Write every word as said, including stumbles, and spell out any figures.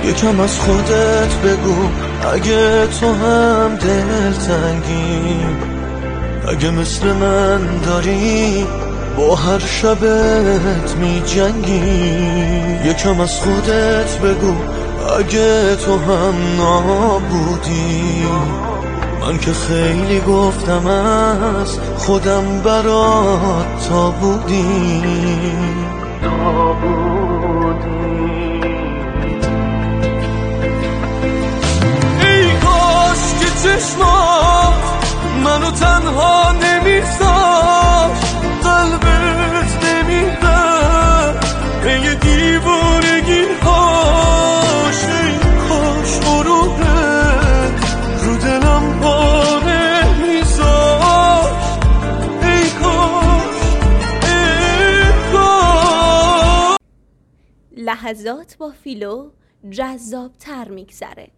یکم از خودت بگو اگه تو هم دلتنگی، اگه مثل من داری با هر شبت می جنگی. یکم از خودت بگو اگه تو هم نابودی، من که خیلی گفتم از خودم برات تا بودی. ای کاش که چشمات منو تنها نمیذاشت، قلبت نمیرد ای دیوونگی هاش. ای کاش غروبت رو دلم پا نمیذاشت. ای کاش ای کاش. لحظات با فیلو جذاب تر میگذره.